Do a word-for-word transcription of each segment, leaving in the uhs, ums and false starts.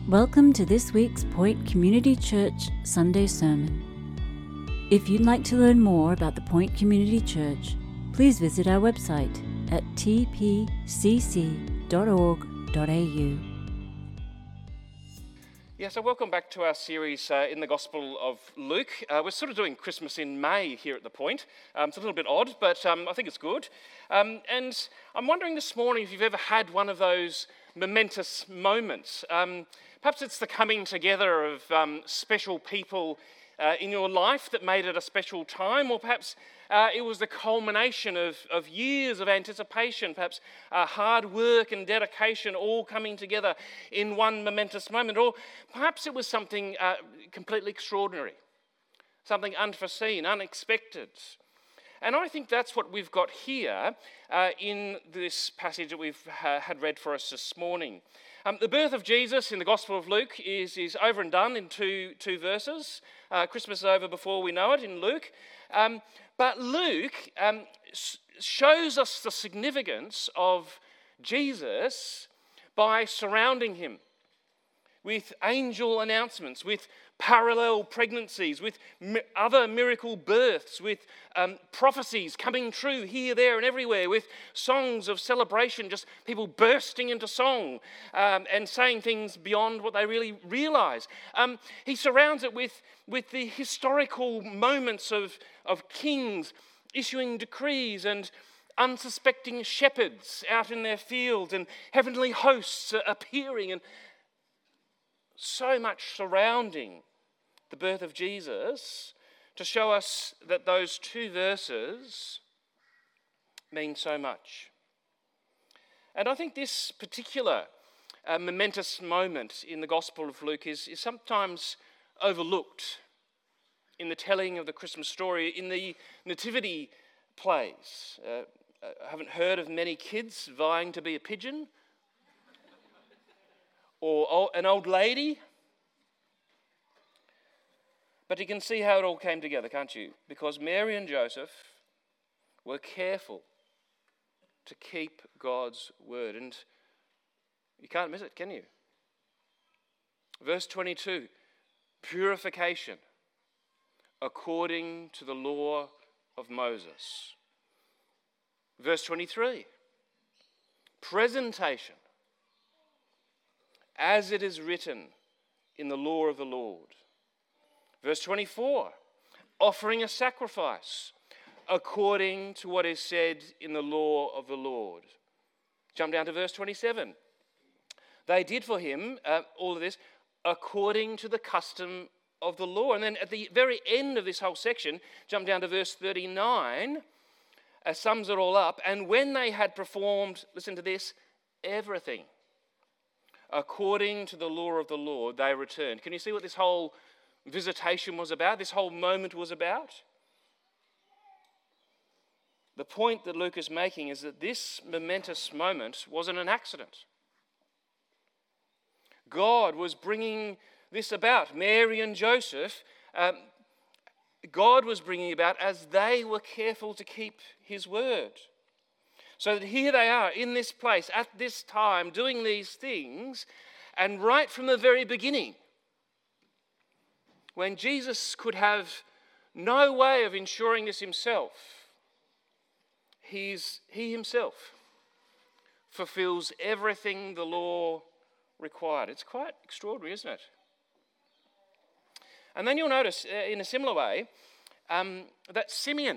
Welcome to this week's Point Community Church Sunday Sermon. If you'd like to learn more about the Point Community Church, please visit our website at t p c c dot org dot a u. Yeah, so welcome back to our series uh, in the Gospel of Luke. Uh, we're sort of doing Christmas in May here at the Point. Um, it's a little bit odd, but um, I think it's good. Um, and I'm wondering this morning if you've ever had one of those momentous moments. Um, perhaps it's the coming together of um, special people uh, in your life that made it a special time, or perhaps uh, it was the culmination of, of years of anticipation, perhaps uh, hard work and dedication all coming together in one momentous moment, or perhaps it was something uh, completely extraordinary, something unforeseen, unexpected. And I think that's what we've got here uh, in this passage that we've uh, had read for us this morning. Um, the birth of Jesus in the Gospel of Luke is, is over and done in two, two verses. Uh, Christmas is over before we know it in Luke. Um, but Luke um, shows us the significance of Jesus by surrounding him with angel announcements, with parallel pregnancies, with mi- other miracle births, with um, prophecies coming true here, there, and everywhere, with songs of celebration, just people bursting into song um, and saying things beyond what they really realise. Um, he surrounds it with, with the historical moments of, of kings issuing decrees and unsuspecting shepherds out in their fields and heavenly hosts appearing, and so much surrounding the birth of Jesus to show us that those two verses mean so much. And I think this particular uh, momentous moment in the Gospel of Luke is, is sometimes overlooked in the telling of the Christmas story, in the nativity plays. Uh, I haven't heard of many kids vying to be a pigeon or an old lady. But you can see how it all came together, can't you? Because Mary and Joseph were careful to keep God's word. And you can't miss it, can you? Verse twenty-two, purification according to the law of Moses. Verse twenty-three, presentation as it is written in the law of the Lord. Verse twenty-four, offering a sacrifice according to what is said in the law of the Lord. Jump down to verse twenty-seven. They did for him uh, all of this according to the custom of the law. And then at the very end of this whole section, jump down to verse thirty-nine, uh, sums it all up. And when they had performed, listen to this, everything according to the law of the Lord, they returned. Can you see what this whole visitation was about, this whole moment was about? The point that Luke is making is that this momentous moment wasn't an accident. God was bringing this about. Mary and Joseph, um, God was bringing about as they were careful to keep his word. So that here they are in this place at this time doing these things, and right from the very beginning, when Jesus could have no way of ensuring this himself, he's, he himself fulfills everything the law required. It's quite extraordinary, isn't it? And then you'll notice uh, in a similar way um, that Simeon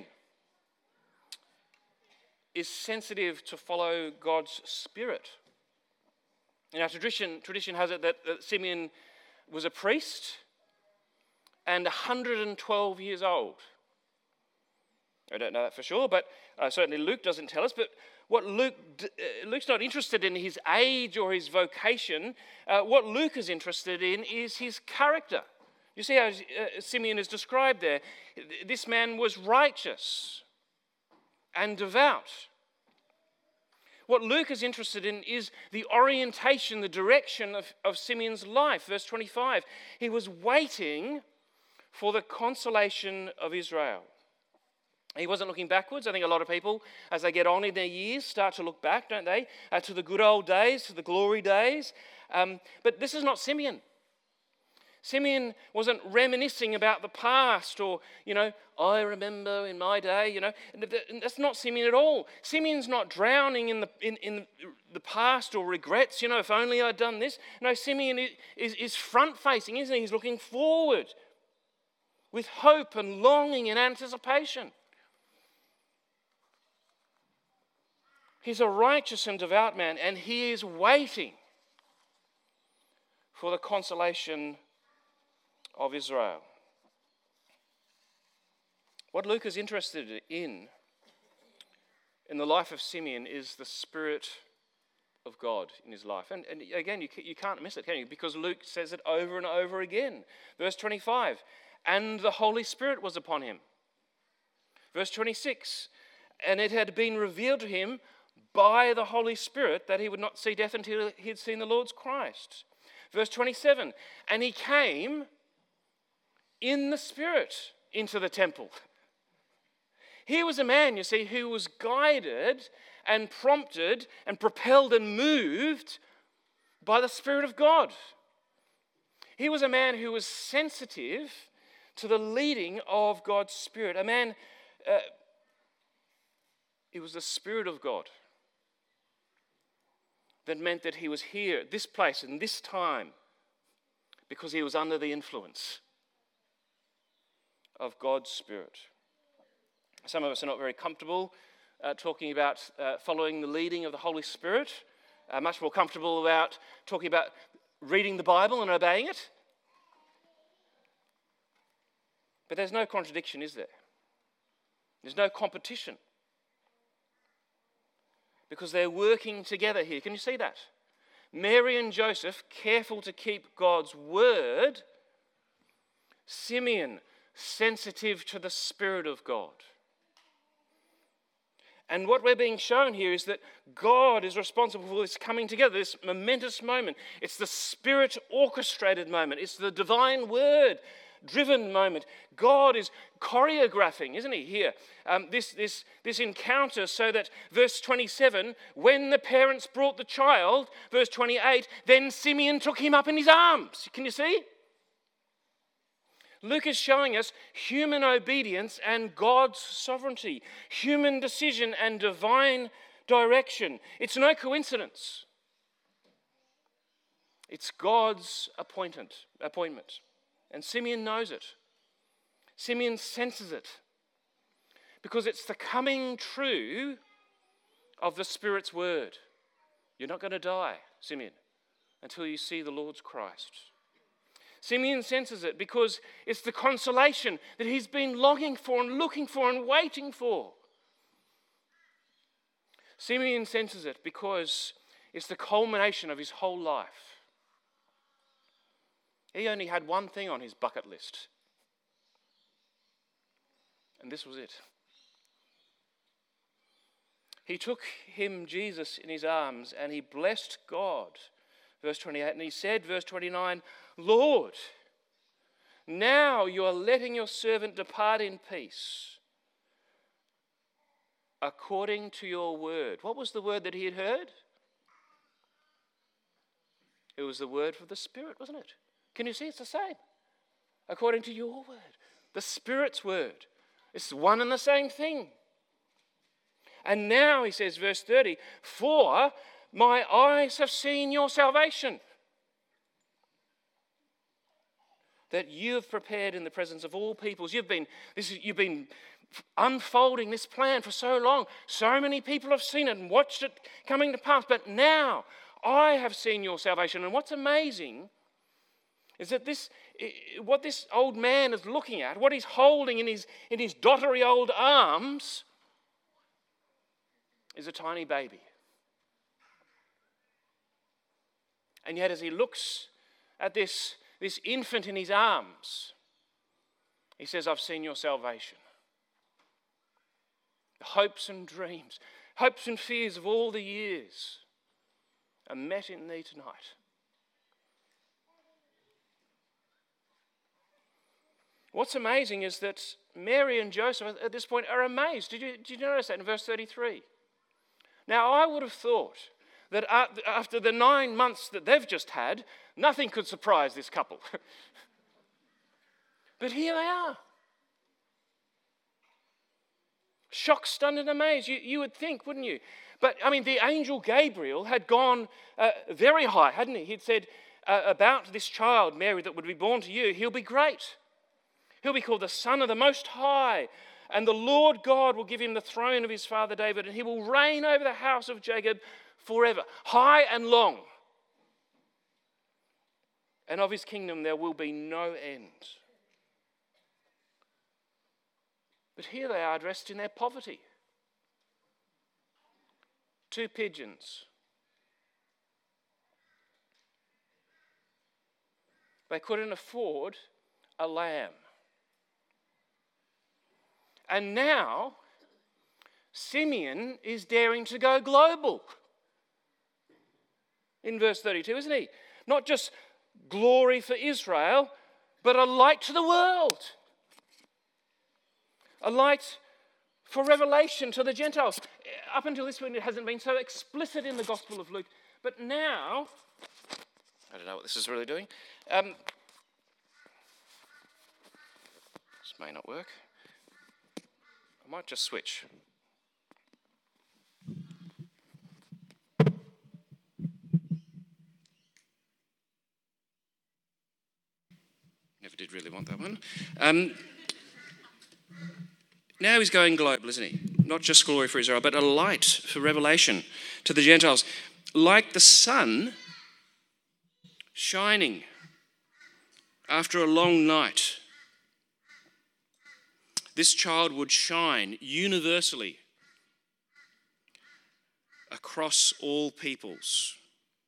is sensitive to follow God's Spirit. In our tradition, tradition has it that, that Simeon was a priest and one hundred twelve years old. I don't know that for sure, but uh, certainly Luke doesn't tell us. But what Luke, uh, Luke's not interested in his age or his vocation. Uh, what Luke is interested in is his character. You see how uh, Simeon is described there. This man was righteous and devout. What Luke is interested in is the orientation, the direction of, of Simeon's life. Verse twenty-five, he was waiting for the consolation of Israel. He wasn't looking backwards. I think a lot of people, as they get on in their years, start to look back, don't they, uh, to the good old days, to the glory days. Um, but this is not Simeon. Simeon wasn't reminiscing about the past or, you know, I remember in my day, you know. That's not Simeon at all. Simeon's not drowning in the in, in the past or regrets, you know, if only I'd done this. No, Simeon is, is front-facing, isn't he? He's looking forward with hope and longing and anticipation. He's a righteous and devout man, and he is waiting for the consolation of Israel. What Luke is interested in, in the life of Simeon, is the Spirit of God in his life. And, and again, you, you can't miss it, can you? Because Luke says it over and over again. Verse twenty-five, and the Holy Spirit was upon him. Verse twenty-six, and it had been revealed to him by the Holy Spirit that he would not see death until he had seen the Lord's Christ. Verse twenty-seven, and he came in the Spirit into the temple. Here was a man, you see, who was guided and prompted and propelled and moved by the Spirit of God. He was a man who was sensitive to the leading of God's Spirit. A man, uh, it was the Spirit of God that meant that he was here at this place and this time because he was under the influence of God's Spirit. Some of us are not very comfortable uh, talking about uh, following the leading of the Holy Spirit, uh, much more comfortable about talking about reading the Bible and obeying it. But there's no contradiction, is there? There's no competition. Because they're working together here. Can you see that? Mary and Joseph, careful to keep God's word. Simeon, sensitive to the Spirit of God. And what we're being shown here is that God is responsible for this coming together, this momentous moment. It's the Spirit-orchestrated moment. It's the divine word-driven moment. God is choreographing, isn't he, here, um, this, this, this encounter so that, verse twenty-seven, when the parents brought the child, verse twenty-eight, then Simeon took him up in his arms. Can you see? Luke is showing us human obedience and God's sovereignty, human decision and divine direction. It's no coincidence. It's God's appointment, appointment. And Simeon knows it. Simeon senses it. Because it's the coming true of the Spirit's word. You're not going to die, Simeon, until you see the Lord's Christ. Simeon senses it because it's the consolation that he's been longing for and looking for and waiting for. Simeon senses it because it's the culmination of his whole life. He only had one thing on his bucket list. And this was it. He took him, Jesus, in his arms and he blessed God. Verse twenty-eight, and he said, verse twenty-nine, Lord, now you are letting your servant depart in peace according to your word. What was the word that he had heard? It was the word for the Spirit, wasn't it? Can you see it's the same? According to your word. The Spirit's word. It's one and the same thing. And now, he says, verse thirty, for my eyes have seen your salvation, that you have prepared in the presence of all peoples. You've been, this is, you've been unfolding this plan for so long. So many people have seen it and watched it coming to pass. But now I have seen your salvation. And what's amazing is that this, what this old man is looking at, what he's holding in his, in his dottery old arms, is a tiny baby. And yet as he looks at this, this infant in his arms, he says, I've seen your salvation. The hopes and dreams, hopes and fears of all the years are met in thee tonight. What's amazing is that Mary and Joseph at this point are amazed. Did you, did you notice that in verse thirty-three? Now, I would have thought that after the nine months that they've just had, nothing could surprise this couple. But here they are. Shocked, stunned, and amazed. You, you would think, wouldn't you? But, I mean, the angel Gabriel had gone uh, very high, hadn't he? He'd said uh, about this child, Mary, that would be born to you, he'll be great. He'll be called the Son of the Most High. And the Lord God will give him the throne of his father David, and he will reign over the house of Jacob forever, high and long. And of his kingdom there will be no end. But here they are dressed in their poverty. Two pigeons. They couldn't afford a lamb. And now, Simeon is daring to go global. In verse thirty-two, isn't he? Not just glory for Israel, but a light to the world. A light for revelation to the Gentiles. Up until this point, it hasn't been so explicit in the Gospel of Luke. But now, I don't know what this is really doing. Um, this may not work. I might just switch. Never did really want that one. Um, now he's going global, isn't he? Not just glory for Israel, but a light for revelation to the Gentiles. Like the sun shining after a long night, this child would shine universally across all peoples.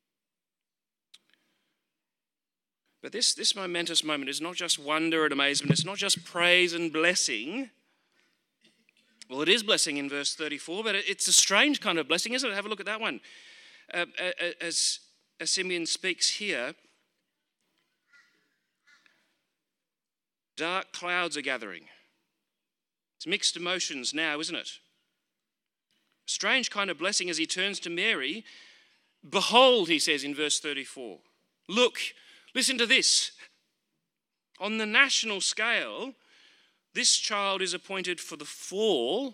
But this, this momentous moment is not just wonder and amazement. It's not just praise and blessing. Well, it is blessing in verse thirty-four, but it's a strange kind of blessing, isn't it? Have a look at that one. Uh, as, as Simeon speaks here, dark clouds are gathering. It's mixed emotions now, isn't it? Strange kind of blessing as he turns to Mary. Behold, he says in verse thirty-four. Look, listen to this. On the national scale, this child is appointed for the fall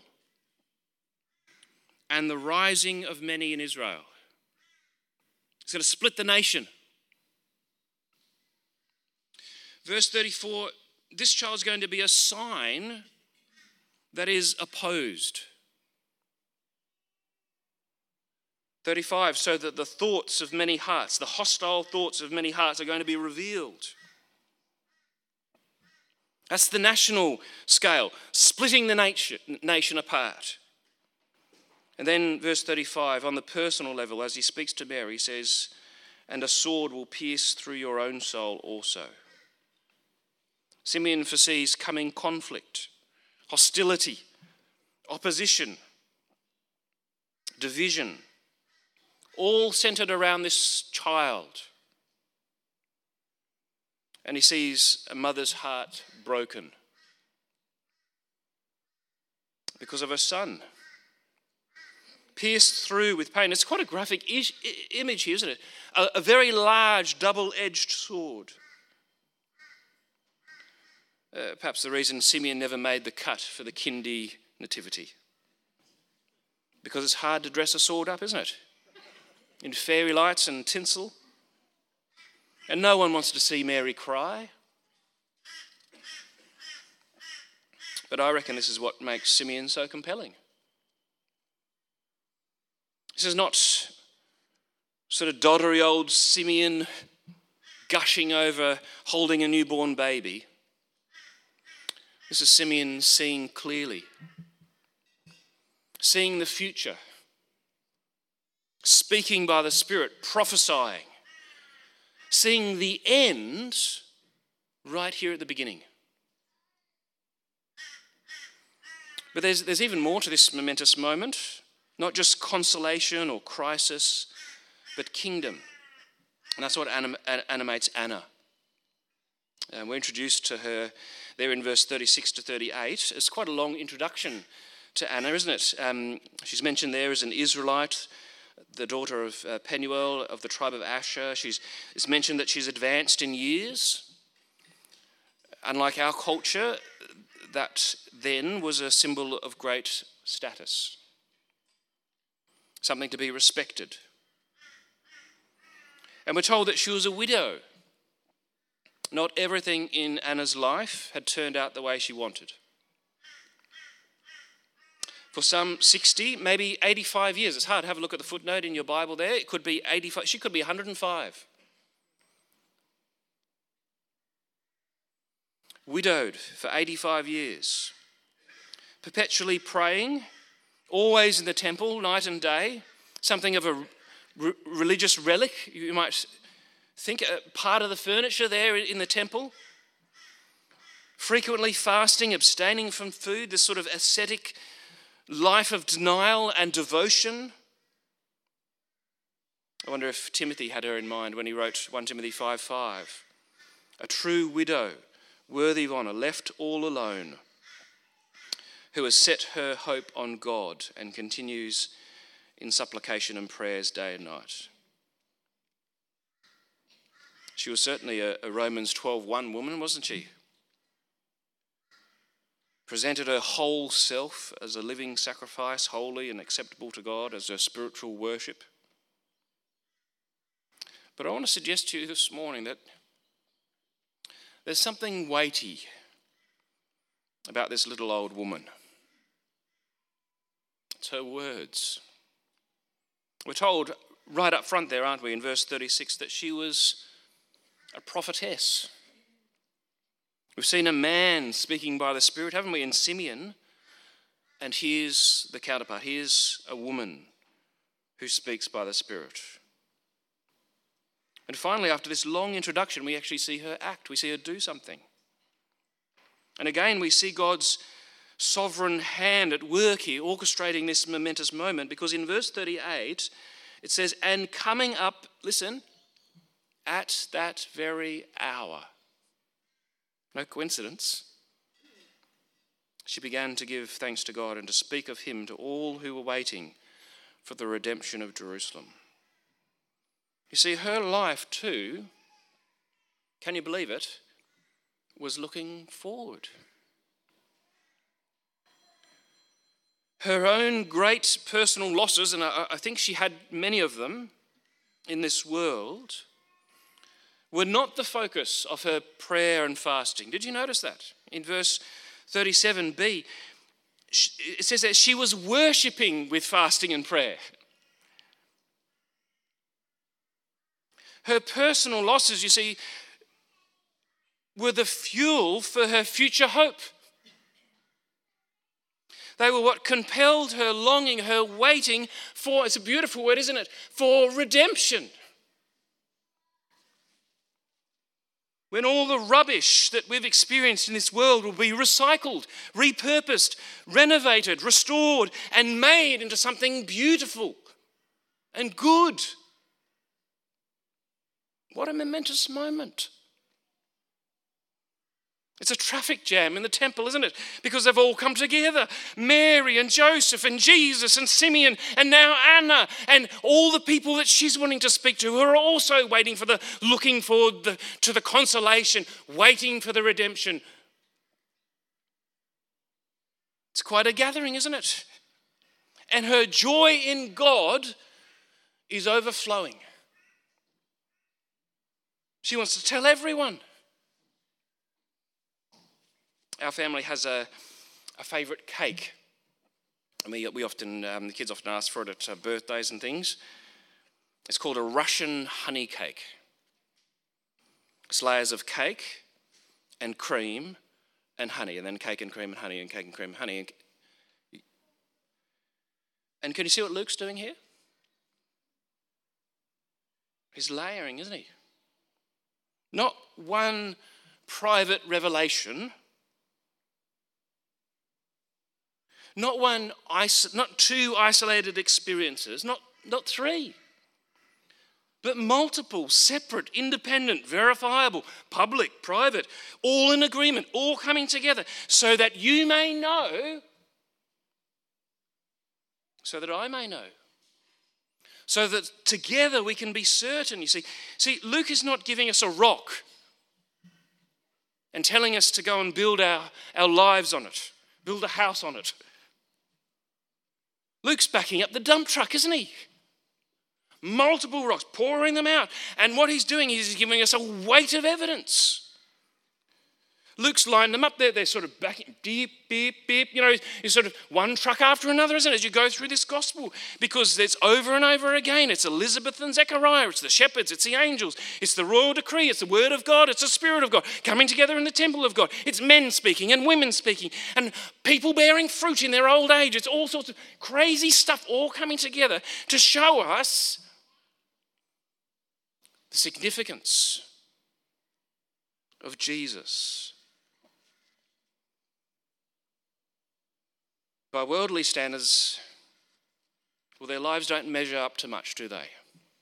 and the rising of many in Israel. It's going to split the nation. Verse thirty-four, this child's going to be a sign that is opposed. thirty-five, so that the thoughts of many hearts, the hostile thoughts of many hearts are going to be revealed. That's the national scale, splitting the nation, nation apart. And then verse thirty-five, on the personal level, as he speaks to Mary, he says, and a sword will pierce through your own soul also. Simeon foresees coming conflict, hostility, opposition, division, all centered around this child. And he sees a mother's heart broken because of her son, pierced through with pain. It's quite a graphic ish, image here, isn't it? A, a very large double-edged sword. Uh, perhaps the reason Simeon never made the cut for the Kindy nativity. Because it's hard to dress a sword up, isn't it? In fairy lights and tinsel. And no one wants to see Mary cry. But I reckon this is what makes Simeon so compelling. This is not sort of doddery old Simeon gushing over holding a newborn baby. This is Simeon seeing clearly, seeing the future, speaking by the Spirit, prophesying, seeing the end right here at the beginning. But there's, there's even more to this momentous moment, not just consolation or crisis, but kingdom. And that's what anim- animates Anna. And we're introduced to her there in verse thirty-six to thirty-eight. It's quite a long introduction to Anna, isn't it? Um, she's mentioned there as an Israelite, the daughter of uh, Penuel of the tribe of Asher. She's, it's mentioned that she's advanced in years. Unlike our culture, that then was a symbol of great status, something to be respected. And we're told that she was a widow. Not everything in Anna's life had turned out the way she wanted. For some sixty, maybe eighty-five years. It's hard to have a look at the footnote in your Bible there. It could be eighty-five. She could be one hundred and five. Widowed for eighty-five years. Perpetually praying, always in the temple, night and day. Something of a re- religious relic, you might think, a part of the furniture there in the temple. Frequently fasting, abstaining from food, this sort of ascetic life of denial and devotion. I wonder if Timothy had her in mind when he wrote First Timothy five five. A true widow, worthy of honour, left all alone, who has set her hope on God and continues in supplication and prayers day and night. She was certainly a, a Romans twelve one woman, wasn't she? Presented her whole self as a living sacrifice, holy and acceptable to God, as her spiritual worship. But I want to suggest to you this morning that there's something weighty about this little old woman. It's her words. We're told right up front there, aren't we, in verse thirty-six, that she was a prophetess. We've seen a man speaking by the Spirit, haven't we, in Simeon? And here's the counterpart. Here's a woman who speaks by the Spirit. And finally, after this long introduction, we actually see her act. We see her do something. And again, we see God's sovereign hand at work here, orchestrating this momentous moment, because in verse thirty-eight, it says, and coming up, listen, at that very hour. No coincidence. She began to give thanks to God and to speak of him to all who were waiting for the redemption of Jerusalem. You see, her life too, can you believe it, was looking forward. Her own great personal losses, and I, I think she had many of them in this world, were not the focus of her prayer and fasting. Did you notice that? In verse thirty-seven b, it says that she was worshipping with fasting and prayer. Her personal losses, you see, were the fuel for her future hope. They were what compelled her longing, her waiting for, it's a beautiful word, isn't it, for redemption. When all the rubbish that we've experienced in this world will be recycled, repurposed, renovated, restored, and made into something beautiful and good. What a momentous moment. It's a traffic jam in the temple, isn't it? Because they've all come together. Mary and Joseph and Jesus and Simeon and now Anna and all the people that she's wanting to speak to who are also waiting for the, looking forward the, to the consolation, waiting for the redemption. It's quite a gathering, isn't it? And her joy in God is overflowing. She wants to tell everyone. Our family has a, a favourite cake. I mean, we often, um, the kids often ask for it at uh, birthdays and things. It's called a Russian honey cake. It's layers of cake and cream and honey, and then cake and cream and honey and cake and cream and honey. And can you see what Luke's doing here? He's layering, isn't he? Not one private revelation. Not one, not two isolated experiences, not, not three, but multiple, separate, independent, verifiable, public, private, all in agreement, all coming together, so that you may know, so that I may know, so that together we can be certain. You see, see, Luke is not giving us a rock and telling us to go and build our, our lives on it, build a house on it. Luke's backing up the dump truck, isn't he? Multiple rocks, pouring them out. And what he's doing is he's giving us a weight of evidence. Luke's lined them up there. They're sort of backing, beep, beep, beep. You know, it's sort of one truck after another, isn't it, as you go through this gospel? Because it's over and over again. It's Elizabeth and Zechariah. It's the shepherds. It's the angels. It's the royal decree. It's the word of God. It's the Spirit of God coming together in the temple of God. It's men speaking and women speaking and people bearing fruit in their old age. It's all sorts of crazy stuff all coming together to show us the significance of Jesus. By worldly standards, well, their lives don't measure up to much, do they?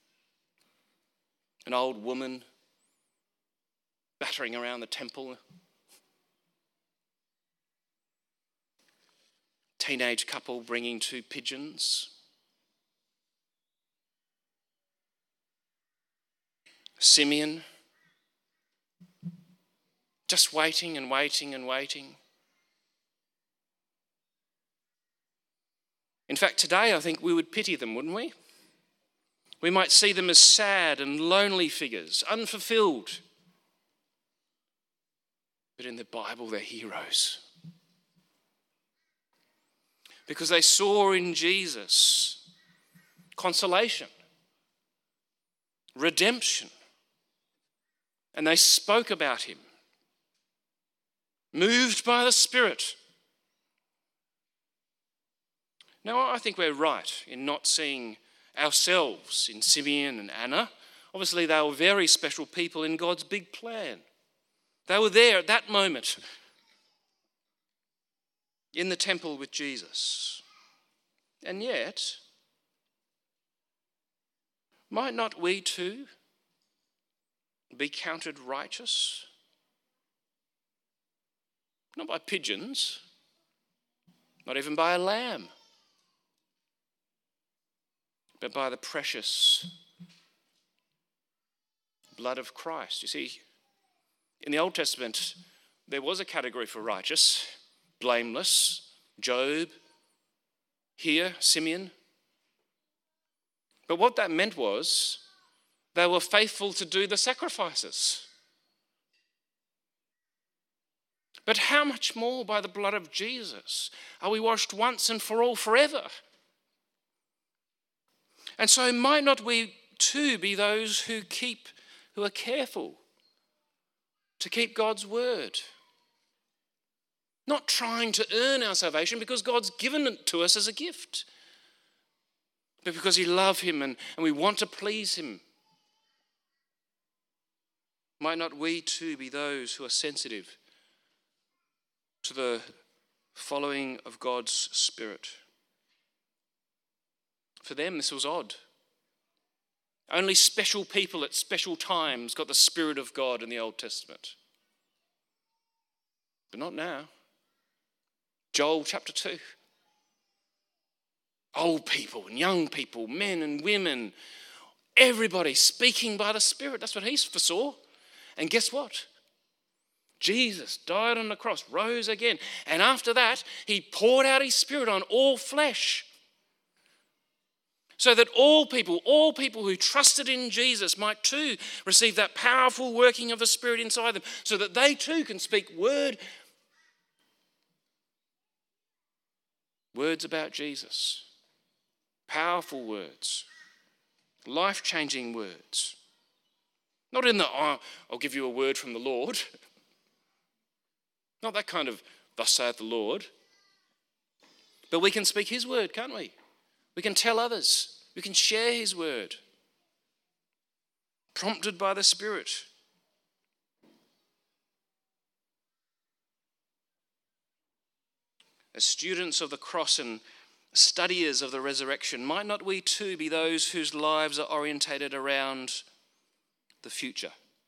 An old woman battering around the temple. Teenage couple bringing two pigeons. Simeon, just waiting and waiting and waiting. In fact, today I think we would pity them, wouldn't we? We might see them as sad and lonely figures, unfulfilled. But in the Bible, they're heroes. Because they saw in Jesus consolation, redemption. And they spoke about him, moved by the Spirit. Now, I think we're right in not seeing ourselves in Simeon and Anna. Obviously, they were very special people in God's big plan. They were there at that moment in the temple with Jesus. And yet, might not we too be counted righteous? Not by pigeons, not even by a lamb, but by the precious blood of Christ. You see, in the Old Testament, there was a category for righteous, blameless, Job, here, Simeon. But what that meant was they were faithful to do the sacrifices. But how much more by the blood of Jesus are we washed once and for all forever? And so might not we too be those who keep, who are careful to keep God's word? Not trying to earn our salvation because God's given it to us as a gift, but because we love him and, and we want to please him. Might not we too be those who are sensitive to the following of God's Spirit? For them, this was odd. Only special people at special times got the Spirit of God in the Old Testament. But not now. Joel chapter two. Old people and young people, men and women, everybody speaking by the Spirit. That's what he foresaw. And guess what? Jesus died on the cross, rose again. And after that, he poured out his Spirit on all flesh. So that all people, all people who trusted in Jesus might too receive that powerful working of the Spirit inside them, so that they too can speak word, words about Jesus. Powerful words. Life-changing words. Not in the, oh, I'll give you a word from the Lord. Not that kind of, thus saith the Lord. But we can speak his word, can't we? We can tell others. We can share his word. Prompted by the Spirit. As students of the cross and, studiers of the resurrection, might not we too be those whose lives are orientated around the future?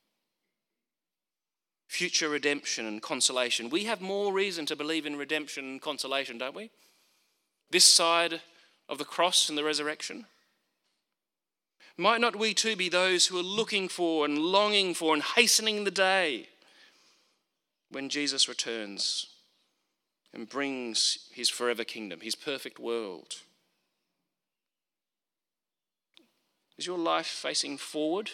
Future redemption and consolation. We have more reason to believe in redemption and consolation, don't we? This side of the cross and the resurrection. Might not we too be those who are looking for and longing for and hastening the day when Jesus returns and brings his forever kingdom, his perfect world? Is your life facing forward?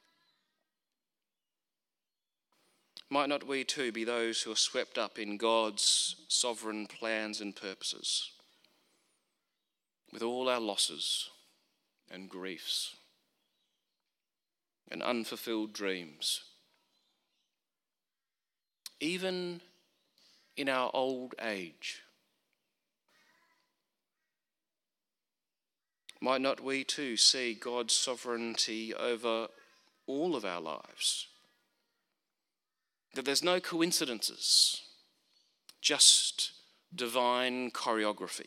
Might not we too be those who are swept up in God's sovereign plans and purposes, with all our losses and griefs and unfulfilled dreams, even in our old age? Might not we too see God's sovereignty over all of our lives? That there's no coincidences, just divine choreography.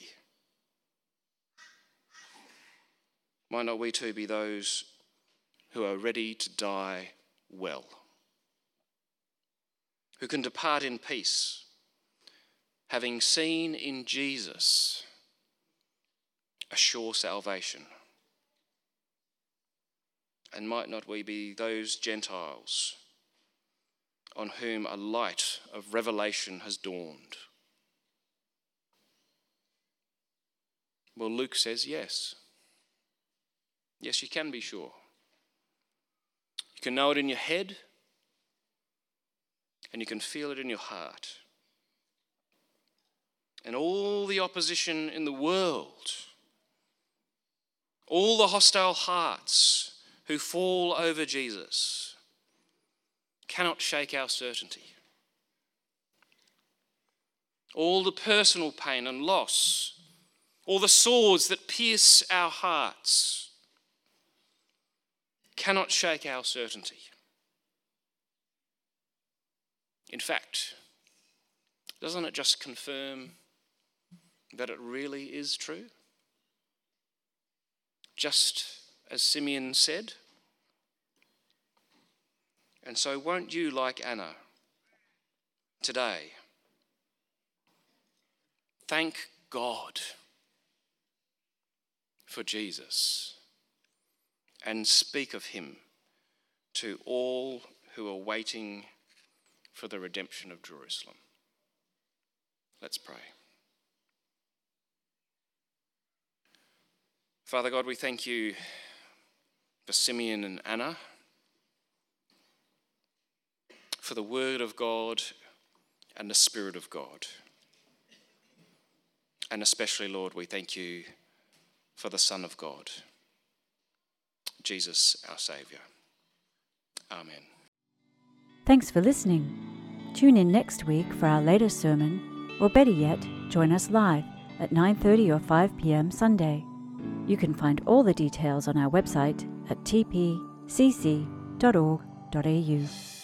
Might not we too be those who are ready to die well, who can depart in peace, having seen in Jesus a sure salvation? And might not we be those Gentiles on whom a light of revelation has dawned? Well, Luke says yes. Yes, you can be sure. You can know it in your head, and you can feel it in your heart. And all the opposition in the world, all the hostile hearts who fall over Jesus, cannot shake our certainty. All the personal pain and loss, all the swords that pierce our hearts, cannot shake our certainty. In fact, doesn't it just confirm that it really is true? Just as Simeon said. And so won't you, like Anna, today, thank God for Jesus and speak of him to all who are waiting for the redemption of Jerusalem? Let's pray. Father God, we thank you for Simeon and Anna, for the word of God and the Spirit of God. And especially, Lord, we thank you for the Son of God, Jesus, our Saviour. Amen. Thanks for listening. Tune in next week for our latest sermon, or better yet, join us live at nine thirty or five p.m. Sunday. You can find all the details on our website at t p c c dot org dot a u.